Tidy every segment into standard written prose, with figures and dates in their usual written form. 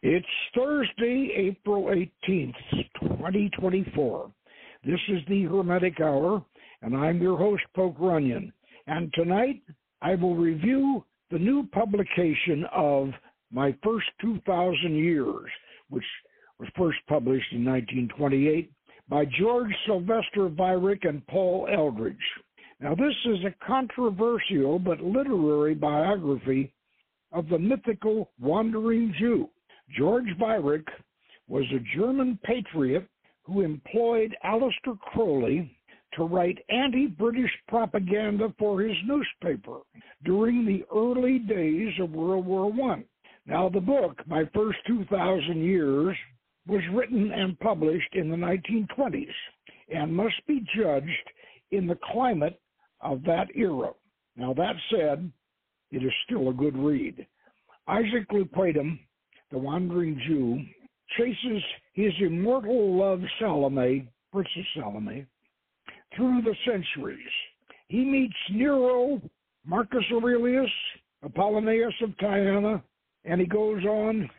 It's Thursday, April 18th, 2024. This is the Hermetic Hour, and I'm your host, Poke Runyon. And tonight, I will review the new publication of My First 2,000 Years, which was first published in 1928 by George Sylvester Vyrick and Paul Eldridge. Now, this is a controversial but literary biography of the mythical Wandering Jew. George Vyrick was a German patriot who employed Aleister Crowley to write anti-British propaganda for his newspaper during the early days of World War I. Now, the book, My First 2,000 Years, was written and published in the 1920s and must be judged in the climate of that era. Now, that said, it is still a good read. Isaac Luquatum, the Wandering Jew, chases his immortal love Salome, Princess Salome, through the centuries. He meets Nero, Marcus Aurelius, Apollonius of Tyana, and he goes on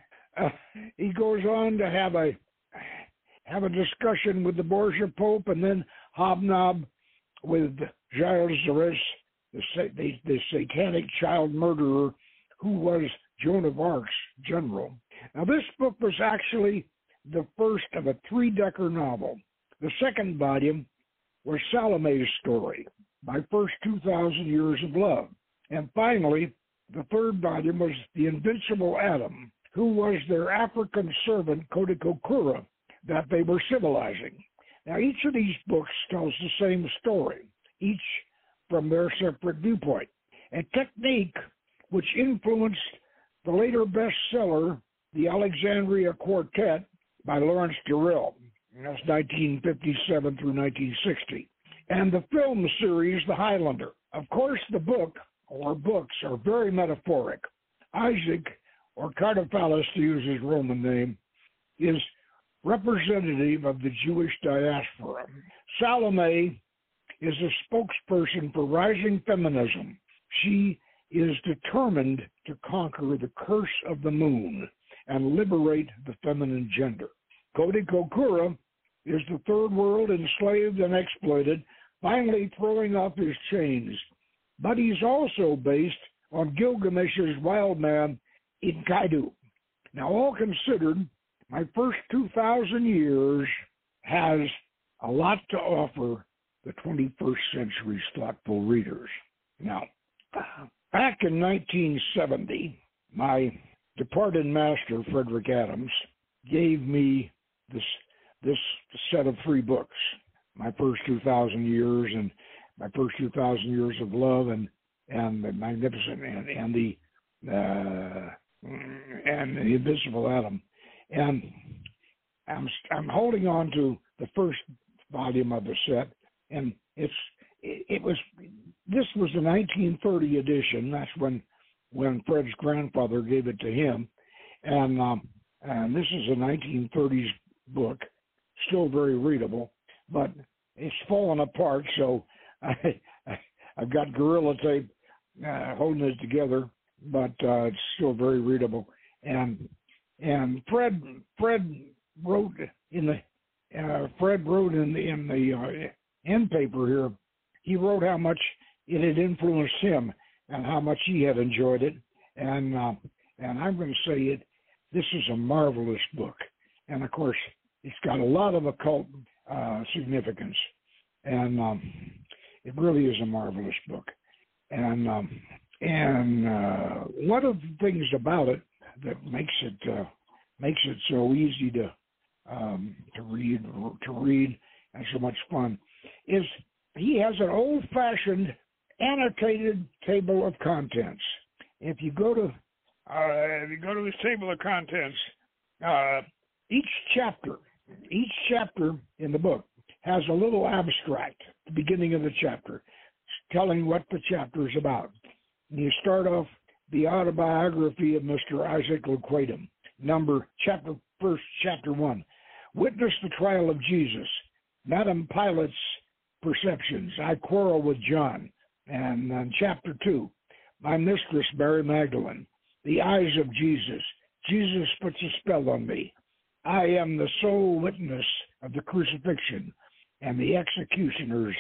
to have a discussion with the Borgia Pope, and then hobnob with Gilles de Retz, the satanic child murderer who was Joan of Arc's general. Now, this book was actually the first of a three-decker novel. The second volume was Salome's story, My First 2,000 Years of Love. And finally, the third volume was The Invincible Adam, who was their African servant, Kodikokura, that they were civilizing. Now, each of these books tells the same story, each from their separate viewpoint. A technique which influenced the later bestseller, The Alexandria Quartet by Lawrence Durrell. That's 1957 through 1960. And the film series, The Highlander. Of course, the book, or books, are very metaphoric. Isaac, or Cardophilus to use his Roman name, is representative of the Jewish diaspora. Salome is a spokesperson for rising feminism. She is determined to conquer the curse of the moon and liberate the feminine gender. Kodikokura is the third world enslaved and exploited, finally throwing off his chains. But he's also based on Gilgamesh's wild man, Enkidu. Now, all considered, My First 2,000 Years has a lot to offer the 21st century's thoughtful readers. Now, back in 1970, my departed master, Frederick Adams, gave me this set of three books, My First 2,000 Years and My First 2,000 Years of Love and the Magnificent and the Invincible Adam. And I'm holding on to the first volume of the set, and this was the 1930 edition. That's when Fred's grandfather gave it to him, and this is a 1930s book, still very readable, but it's fallen apart. So I've got Gorilla Tape holding it together, but it's still very readable. And Fred wrote in the end paper here. He wrote how much it had influenced him and how much he had enjoyed it. And I'm going to say it. This is a marvelous book, and of course, it's got a lot of occult significance, and it really is a marvelous book. And one of the things about it that makes it so easy to read and so much fun is he has an old-fashioned annotated table of contents. If you go to his table of contents, each chapter in the book has a little abstract at the beginning of the chapter telling what the chapter is about. And you start off the autobiography of Mr. Isaac Luquatum, chapter 1. Witness the trial of Jesus, Madame Pilate's perceptions, I quarrel with John. And chapter 2, my mistress Mary Magdalene, the eyes of Jesus, Jesus puts a spell on me. I am the sole witness of the crucifixion and the executioner's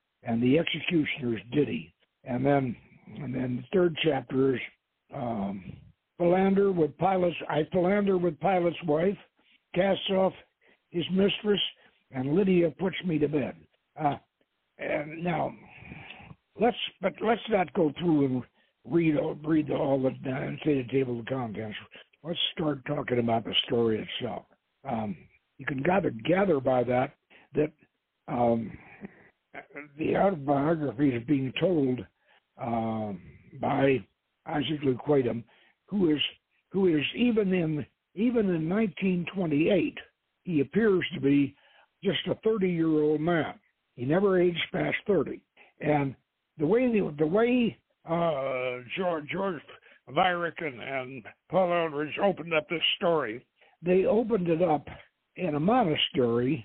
ditty. And then the third chapter is I philander with Pilate's wife, casts off his mistress, and Lydia puts me to bed. And now, let's not go through and read all the and say the table of contents. Let's start talking about the story itself. You can gather by that the autobiography is being told by Isaac Luquatum, who is even in 1928, he appears to be just a 30-year-old man. He never aged past 30, and the way George Vyrick and Paul Eldridge opened up this story, they opened it up in a monastery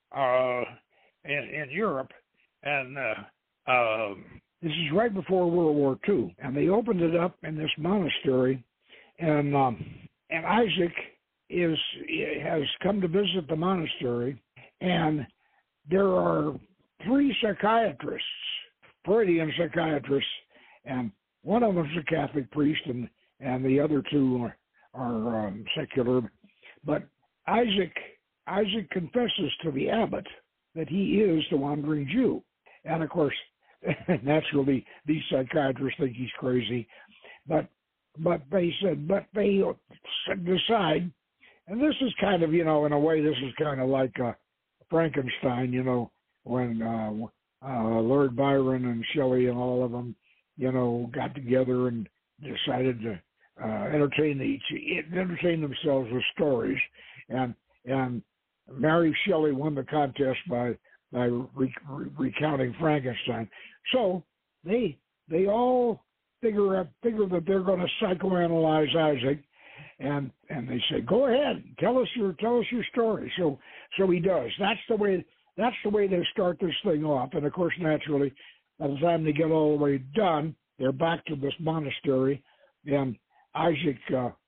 in Europe, and this is right before World War II, and they opened it up in this monastery, and Isaac has come to visit the monastery, and there are 3 psychiatrists, Freudian psychiatrists, and one of them is a Catholic priest, and the other 2 are secular. But Isaac confesses to the abbot that he is the wandering Jew, and of course, naturally, these psychiatrists think he's crazy, but they decide, and this is kind of, in a way, this is kind of like Frankenstein, when Lord Byron and Shelley and all of them, got together and decided to entertain themselves with stories, and Mary Shelley won the contest by recounting Frankenstein. So they all figure that they're going to psychoanalyze Isaac, and they say, "Go ahead, tell us your story." So he does. That's the way they start this thing off. And of course, naturally, by the time they get all the way done, they're back to this monastery, and Isaac's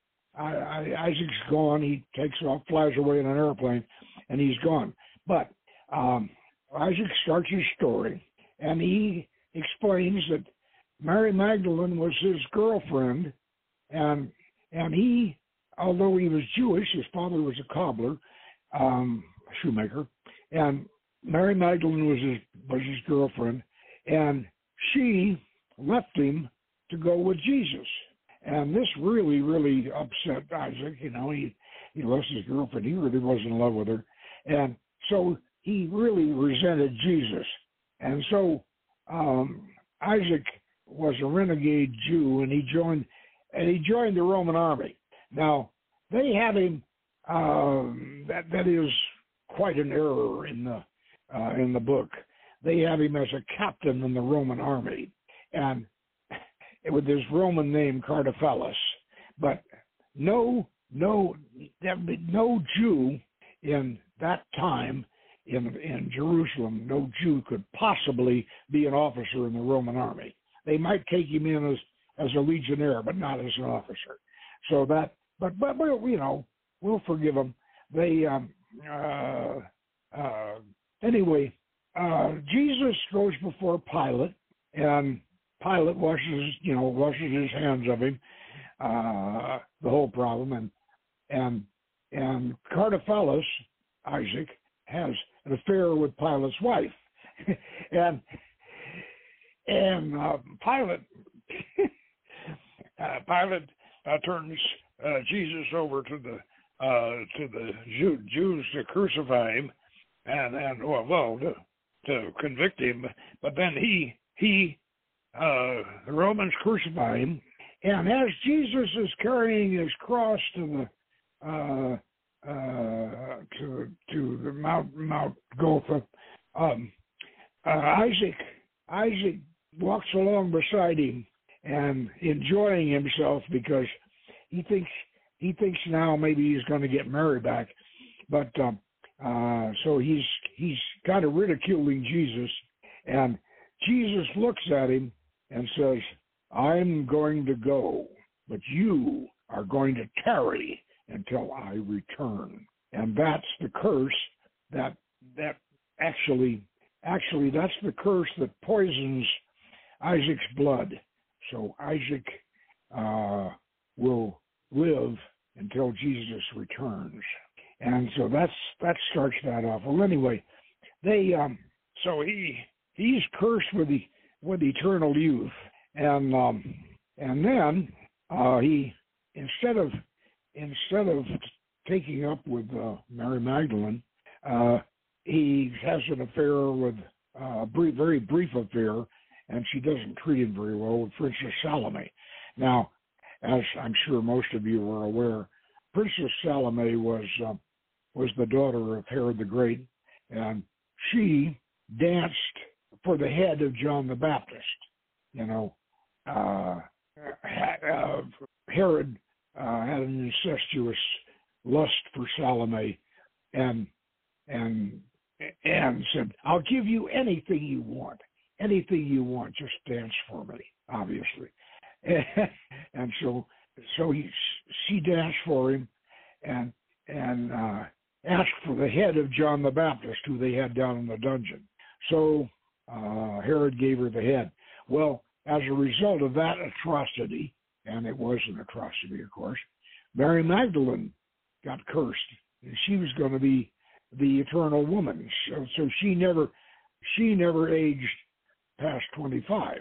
gone. He takes off, flies away in an airplane, and he's gone. But Isaac starts his story, and he explains that Mary Magdalene was his girlfriend, and he, although he was Jewish, his father was a cobbler, shoemaker, and Mary Magdalene was his girlfriend, and she left him to go with Jesus. And this really, really upset Isaac. He lost his girlfriend. He really wasn't in love with her. And so he really resented Jesus. And so Isaac was a renegade Jew, and he joined the Roman army. Now, they had him, that is quite an error in the book. They had him as a captain in the Roman army, and with his Roman name Cartaphilus. But no Jew in that time in Jerusalem, no Jew could possibly be an officer in the Roman army. They might take him in as a legionnaire, but not as an officer. So that, but we'll forgive him. They anyway, Jesus goes before Pilate, and Pilate washes his hands of him, the whole problem, and Cartaphilus, Isaac, has an affair with Pilate's wife, and Pilate turns Jesus over to the Jews to crucify him, and to convict him, but then the Romans crucify him, and as Jesus is carrying his cross to the Mount Golgotha, Isaac walks along beside him and enjoying himself because he thinks now maybe he's going to get Mary back, but so he's kind of ridiculing Jesus, and Jesus looks at him and says, "I'm going to go, but you are going to tarry until I return. And that's the curse that actually that's the curse that poisons Isaac's blood. So Isaac will live until Jesus returns. And so that starts that off. Well, anyway, they so he's cursed with eternal youth, and then he instead of taking up with Mary Magdalene, he has an affair with very brief affair, and she doesn't treat him very well, with Princess Salome. Now, as I'm sure most of you are aware, Princess Salome was the daughter of Herod the Great, and she danced for the head of John the Baptist. You know, Herod had an incestuous lust for Salome, and said, "I'll give you anything you want, just dance for me." Obviously, and so she danced for him, and asked for the head of John the Baptist, who they had down in the dungeon. So Herod gave her the head. Well, as a result of that atrocity, and it was an atrocity, of course, Mary Magdalene got cursed. She was going to be the eternal woman. So she never aged past 25.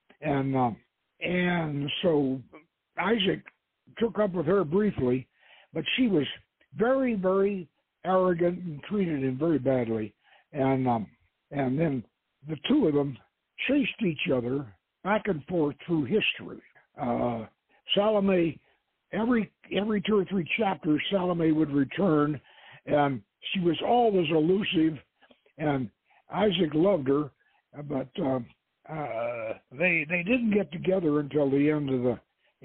And so Isaac took up with her briefly, but she was very, very arrogant and treated him very badly. And then the two of them chased each other back and forth through history. Salome, every 2 or 3 chapters, Salome would return, and she was always elusive, and Isaac loved her, but they didn't get together until the end of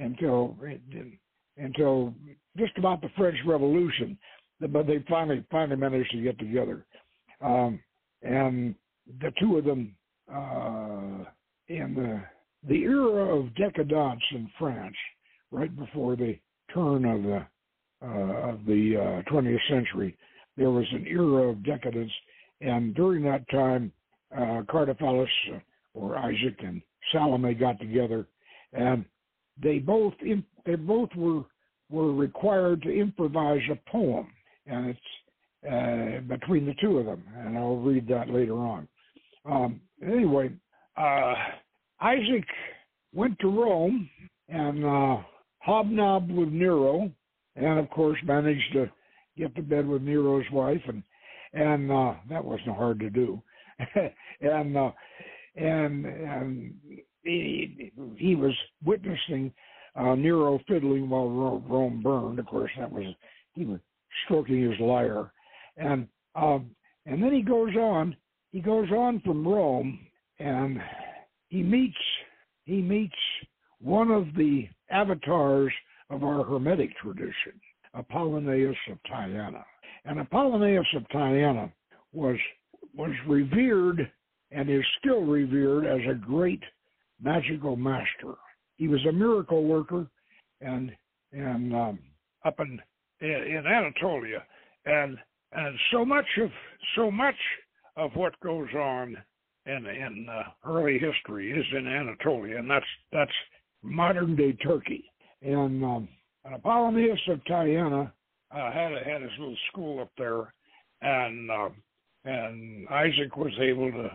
until just about the French Revolution, but they finally managed to get together, and the two of them in the era of decadence in France, right before the turn of the 20th century, there was an era of decadence, and during that time, Cartaphilus, or Isaac, and Salome got together, and they both were required to improvise a poem, and it's between the two of them, and I'll read that later on. Anyway, Isaac went to Rome and hobnobbed with Nero, and of course managed to get to bed with Nero's wife, and that wasn't hard to do. and he was witnessing Nero fiddling while Rome burned. Of course, he was stroking his lyre, and then he goes on from Rome, and he meets one of the avatars of our Hermetic tradition, Apollonius of Tyana. And Apollonius of Tyana was revered and is still revered as a great magical master. He was a miracle worker, and up in Anatolia, and so much of what goes on in early history is in Anatolia, and that's modern day Turkey. And Apollonius of Tyana had his little school up there, and Isaac was able to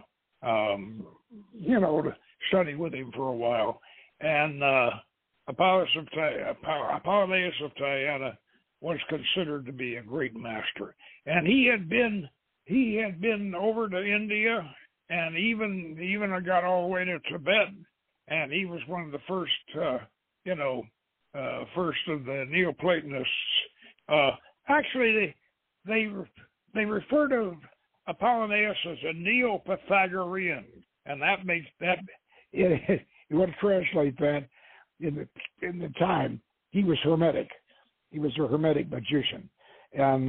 to study with him for a while. And Apollonius of Tyana was considered to be a great master, and he had been over to India, and even got all the way to Tibet, and he was one of the first first of the Neoplatonists. Actually, they refer to Apollonius as a Neo-Pythagorean, and that makes that you want to translate that in the time he was Hermetic. He was a Hermetic magician, and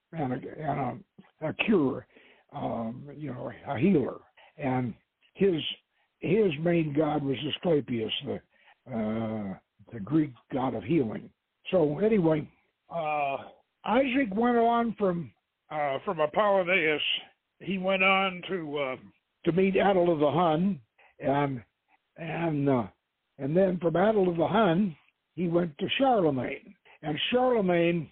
a curer, a healer, and his main god was Asclepius, the Greek god of healing, So anyway, Isaac went on from Apollonius. He went on to meet Adel of the Hun, and then from Adel of the Hun, he went to Charlemagne. And Charlemagne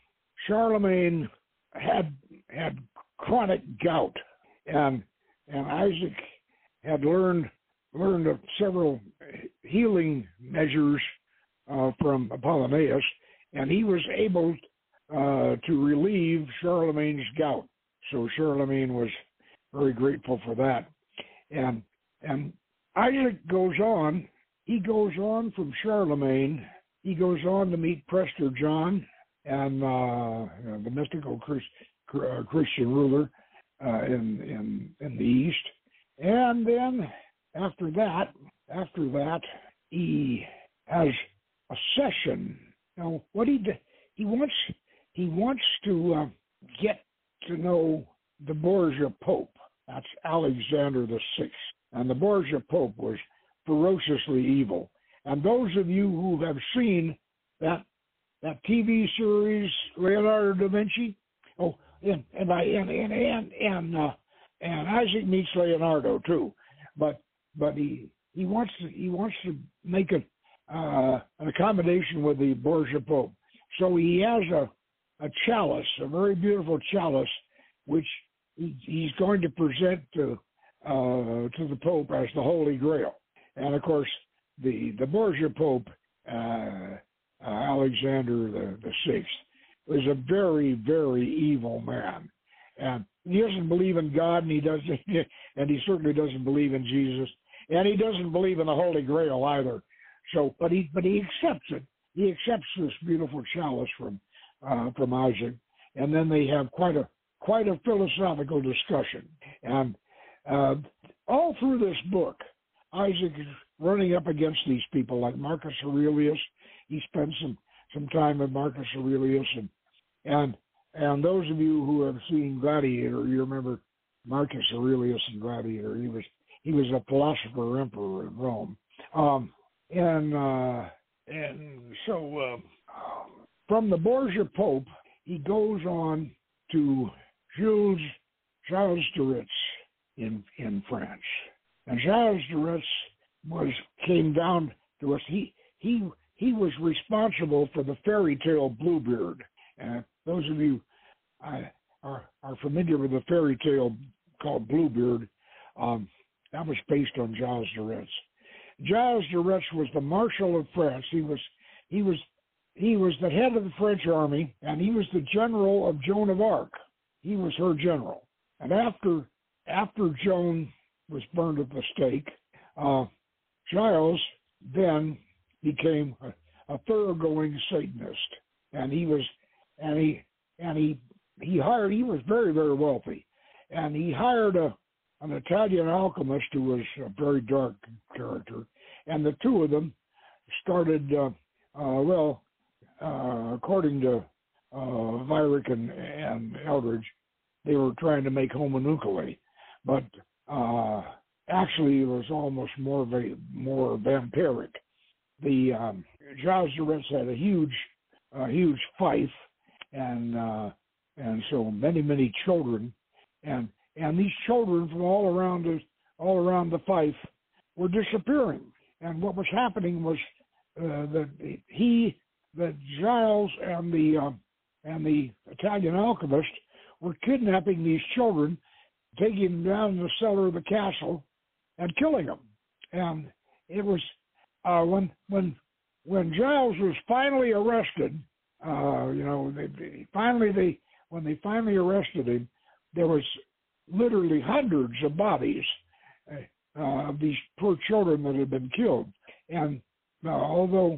had chronic gout, and Isaac had learned of several healing measures from Apollonius, and he was able to relieve Charlemagne's gout. So Charlemagne was very grateful for that. And Isaac goes on. He goes on from Charlemagne. He goes on to meet Prester John and the mystical Christian ruler in the East. And then after that, he has a session. Now, what he wants to get to know the Borgia Pope. That's Alexander VI. And the Borgia Pope was ferociously evil. And those of you who have seen that TV series Leonardo da Vinci, and Isaac meets Leonardo too, but he wants to make an accommodation with the Borgia Pope. So he has a chalice, a very beautiful chalice, which he's going to present to the Pope as the Holy Grail. And of course, the Borgia Pope, Alexander the Sixth, was a very, very evil man, and he doesn't believe in God, and he certainly doesn't believe in Jesus, and he doesn't believe in the Holy Grail either. So, but he accepts it. He accepts this beautiful chalice from Isaac, and then they have quite a philosophical discussion. And all through this book, Isaac is running up against these people like Marcus Aurelius. He spent some time with Marcus Aurelius, and those of you who have seen Gladiator, you remember Marcus Aurelius in Gladiator. He was a philosopher emperor in Rome, and so from the Borgia Pope, he goes on to Gilles de Retz in France. And Gilles de Retz came down to us. He was responsible for the fairy tale Bluebeard. Those of you are familiar with the fairy tale called Bluebeard. That was based on Gilles de Retz. Gilles de Retz was the Marshal of France. He was the head of the French army, and he was the general of Joan of Arc. He was her general. And after Joan was burned at the stake, Gilles then became a thoroughgoing Satanist, and he was very, very wealthy, and he hired an Italian alchemist who was a very dark character, and the two of them started, according to Weyrich and Eldridge, they were trying to make homunculus, but actually it was almost more vampiric. The Gilles de Retz had a huge fief, and so many children, and these children from all around the fief were disappearing. And what was happening was that Gilles and the Italian alchemist were kidnapping these children, taking them down in the cellar of the castle, and killing them. And it was when Gilles was finally arrested. When they finally arrested him, there was literally hundreds of bodies of these poor children that had been killed. And although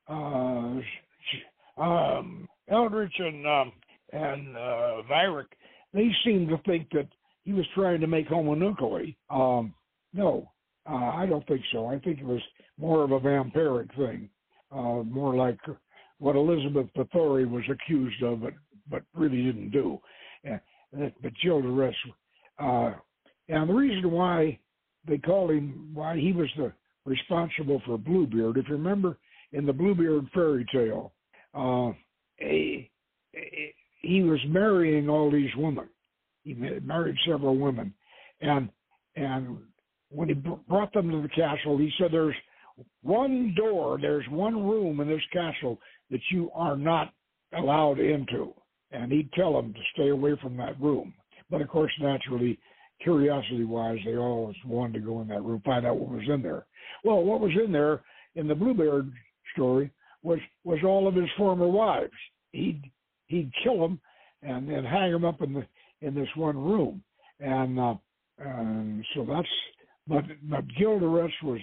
Eldridge and Weyrich, they seemed to think that he was trying to make homunculus. No, I don't think so. I think it was more of a vampiric thing, more like what Elizabeth Bathory was accused of, but really didn't do. But Gilles de Retz, and the reason why they called him, why he was responsible for Bluebeard, if you remember in the Bluebeard fairy tale, he was marrying all these women. He married several women, and when he brought them to the castle, he said, "There's one door, there's one room in this castle that you are not allowed into," and he'd tell them to stay away from that room. But of course, naturally, curiosity-wise, they always wanted to go in that room, find out what was in there. Well, what was in there in the Bluebeard story was all of his former wives. He'd kill them and then hang them up in this one room, and so that's. But Gilderoy was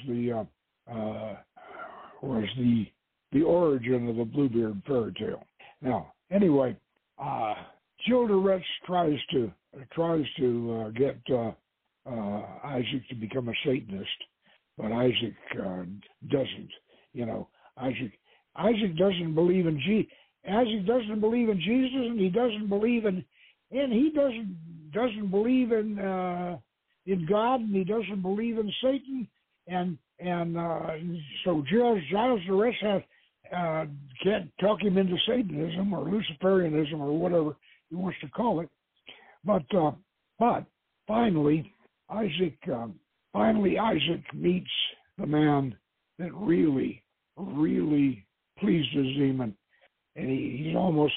the origin of the Bluebeard fairy tale. Now, anyway, Gilderoy tries to get Isaac to become a Satanist, but Isaac doesn't. Isaac doesn't believe in Jesus. Isaac doesn't believe in Jesus, and he doesn't believe in God, and he doesn't believe in Satan, and so Giles the rest can't talk him into Satanism or Luciferianism or whatever he wants to call it. But finally Isaac meets the man that really pleases him, and he's almost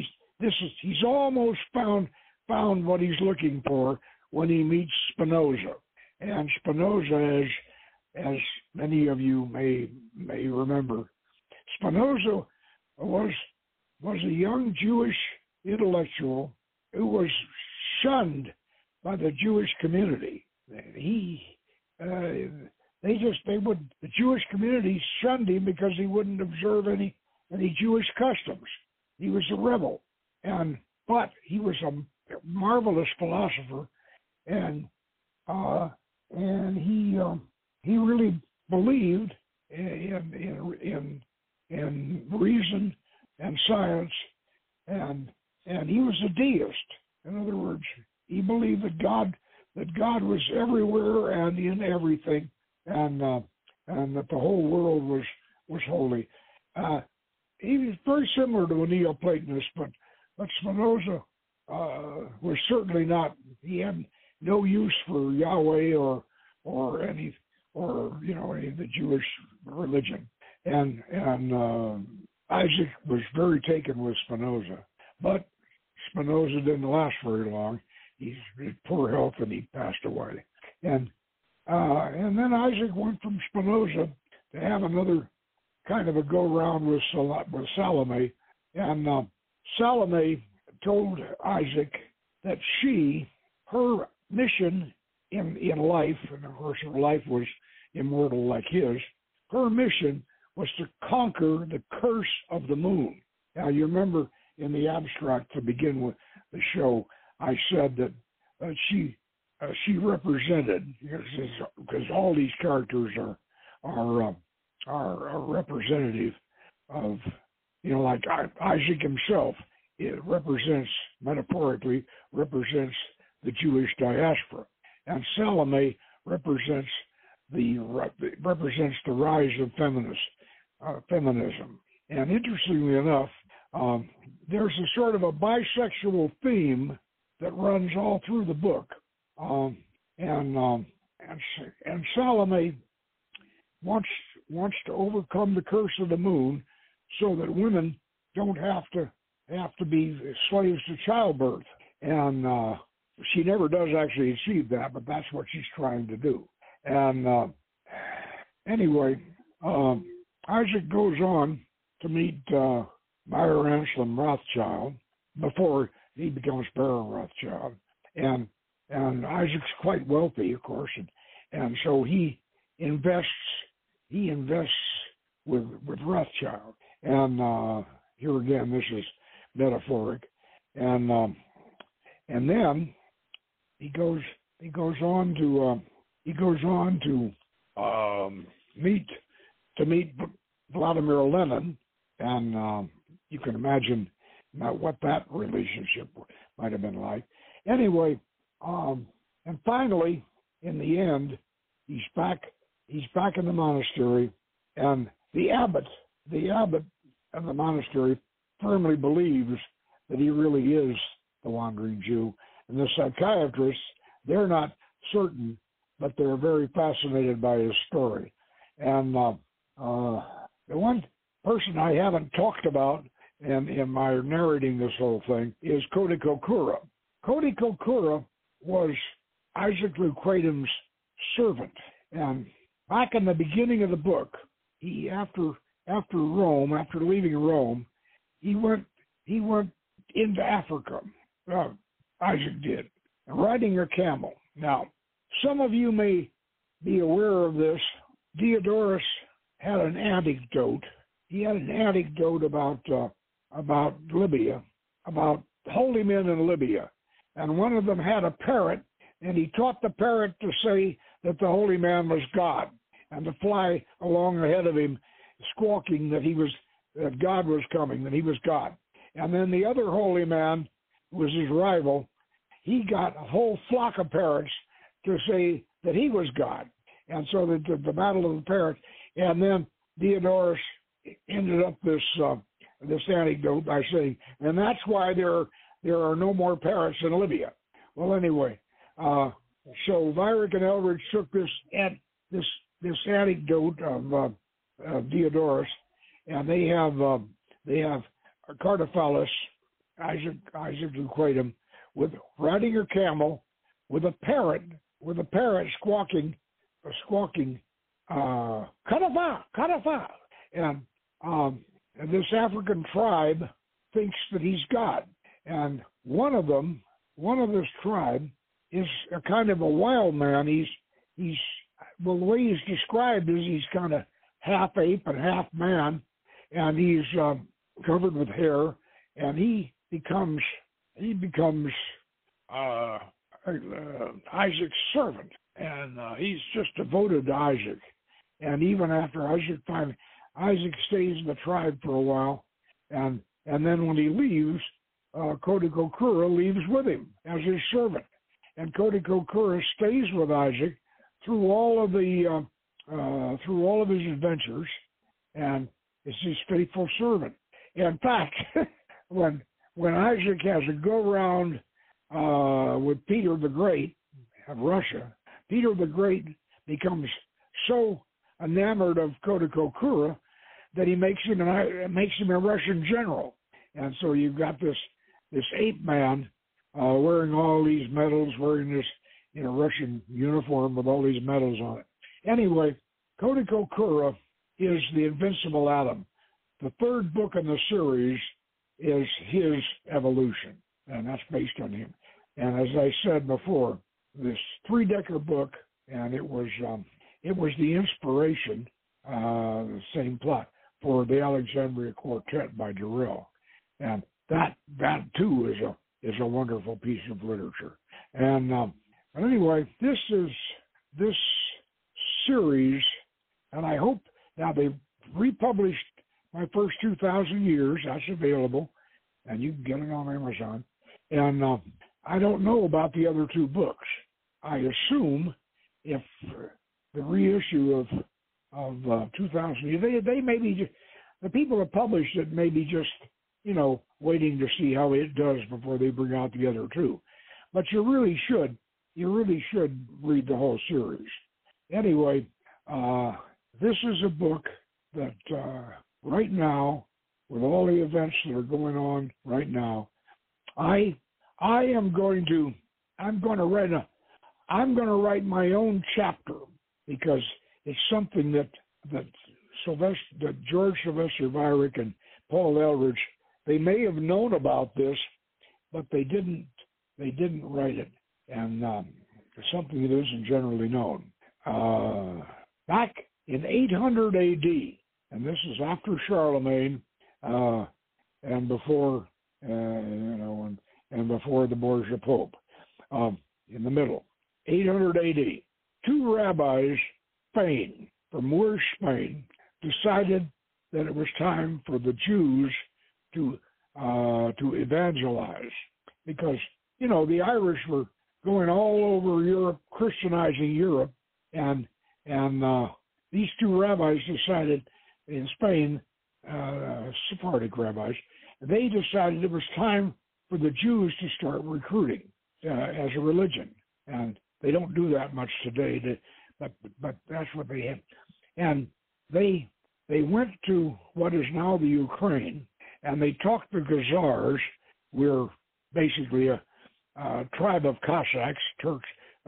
found what he's looking for when he meets Spinoza. And Spinoza, as many of you may remember, Spinoza was a young Jewish intellectual who was shunned by the Jewish community. The Jewish community shunned him because he wouldn't observe any Jewish customs. He was a rebel, but he was a marvelous philosopher, and he really believed in reason and science, and he was a deist. In other words, he believed that God was everywhere and in everything, and that the whole world was holy. He was very similar to a Neoplatonist, but Spinoza was certainly not. He had no use for Yahweh or any of the Jewish religion, and Isaac was very taken with Spinoza, but Spinoza didn't last very long. He's in poor health and he passed away, and then Isaac went from Spinoza to have another kind of a go-round with Salome, and Salome told Isaac that her mission in life, and of course her life was immortal like his, her mission was to conquer the curse of the moon. Now, you remember in the abstract to begin with the show, I said that she represented, because all these characters are representative of, like Isaac himself. It metaphorically represents the Jewish diaspora, and Salome represents the rise of feminism. And interestingly enough, there's a sort of a bisexual theme that runs all through the book, and Salome wants to overcome the curse of the moon so that women don't have to be slaves to childbirth, and she never does actually achieve that, but that's what she's trying to do. And anyway, Isaac goes on to meet Meyer Anselm Rothschild before he becomes Baron Rothschild, and Isaac's quite wealthy, of course, and so he invests with Rothschild, and here again this is metaphoric, and then he goes on to meet Vladimir Lenin, and you can imagine what that relationship might have been like. Anyway, and finally, in the end, he's back in the monastery, and the abbot of the monastery firmly believes that he really is the Wandering Jew. And the psychiatrists, they're not certain, but they're very fascinated by his story. And the one person I haven't talked about in my narrating this whole thing is Cody Kokura. Cody Kokura was Isaac Lucretum's servant. And back in the beginning of the book, he after leaving Rome, he went into Africa. Isaac did, riding a camel. Now, some of you may be aware of this. Diodorus had an anecdote. He had an anecdote about Libya, about holy men in Libya. And one of them had a parrot, and he taught the parrot to say that the holy man was God, and to fly along ahead of him, squawking that God was coming, that he was God. And then the other holy man, who was his rival, he got a whole flock of parrots to say that he was God. And so the battle of the parrots, and then Diodorus ended up this anecdote by saying, and that's why there are no more parrots in Libya. Well, anyway, so Weyrich and Eldridge took this anecdote of Diodorus, and they have Cartaphilus, Isaac Lucretum, with riding a camel with a parrot squawking, Katafa. And this African tribe thinks that he's God. And one of this tribe is a kind of a wild man. Well, the way he's described is he's kind of half ape and half man, and he's covered with hair, and he becomes Isaac's servant, and he's just devoted to Isaac. And even after Isaac stays in the tribe for a while, and then when he leaves, Cody Kokura leaves with him as his servant, and Cody Kokura stays with Isaac through all of his adventures, and is his faithful servant. In fact, when Isaac has a go round with Peter the Great of Russia, Peter the Great becomes so enamored of Cody Kokura that he makes him a Russian general. And so you've got this ape man wearing all these medals, wearing this Russian uniform with all these medals on it. Anyway, Cody Kokura is the Invincible Adam. The third book in the series is his evolution, and that's based on him. And as I said before, this three-decker book, and it was the inspiration, the same plot, for the Alexandria Quartet by Durrell, and that too is a wonderful piece of literature. And but anyway, this series, and I hope now they've republished my first 2,000 years. That's available, and you can get it on Amazon. And I don't know about the other two books. I assume if the reissue of 2,000, they may be, the people that published it may be just, waiting to see how it does before they bring out the other two. But you really should read the whole series. Anyway, this is a book that right now, with all the events that are going on right now, I'm going to write my own chapter, because it's something that George Sylvester Weyrich and Paul Eldridge, they may have known about this, but they didn't write it, and it's something that isn't generally known. Back in 800 A.D., and this is after Charlemagne, and before and before the Borgia Pope, in the middle, 800 A.D., two rabbis, from Moorish Spain, decided that it was time for the Jews to evangelize, because the Irish were going all over Europe, Christianizing Europe, and these two rabbis decided in Spain, Sephardic rabbis, they decided it was time for the Jews to start recruiting as a religion. And they don't do that much today, but that's what they had. And they went to what is now the Ukraine, and they talked to Khazars. We're basically a tribe of Cossacks, Turks.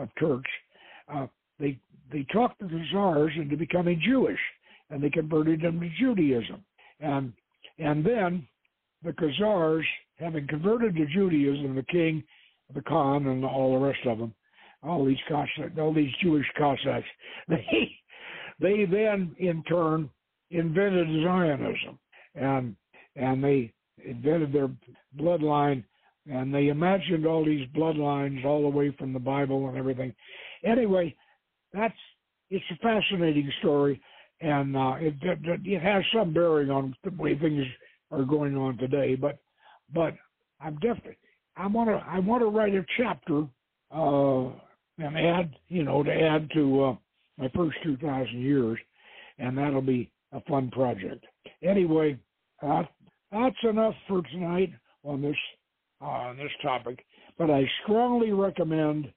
They talked the Khazars into becoming Jewish, and they converted them to Judaism. And then the Khazars, having converted to Judaism, the king, the Khan, and all the rest of them, all these Jewish Cossacks, they then in turn invented Zionism, and they invented their bloodline, and they imagined all these bloodlines all the way from the Bible and everything. Anyway, it's a fascinating story, and it has some bearing on the way things are going on today. But I want to write a chapter and add to my first 2,000 years, and that'll be a fun project. Anyway, that's enough for tonight on this topic. But I strongly recommend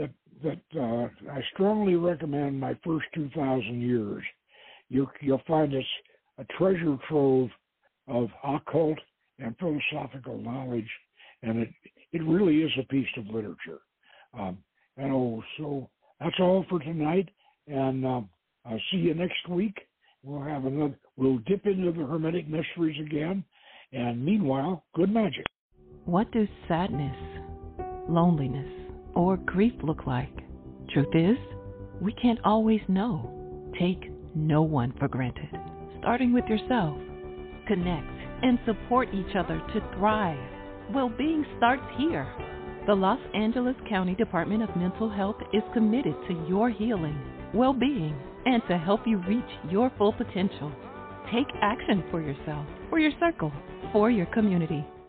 my first 2,000 years. You'll find it's a treasure trove of occult and philosophical knowledge, and it really is a piece of literature. So that's all for tonight, and I'll see you next week. We'll dip into the Hermetic mysteries again, and meanwhile, good magic. What do sadness, loneliness, or grief look like? Truth is, we can't always know. Take no one for granted. Starting with yourself. Connect and support each other to thrive. Well-being starts here. The Los Angeles County Department of Mental Health is committed to your healing, well-being, and to help you reach your full potential. Take action for yourself, for your circle, for your community.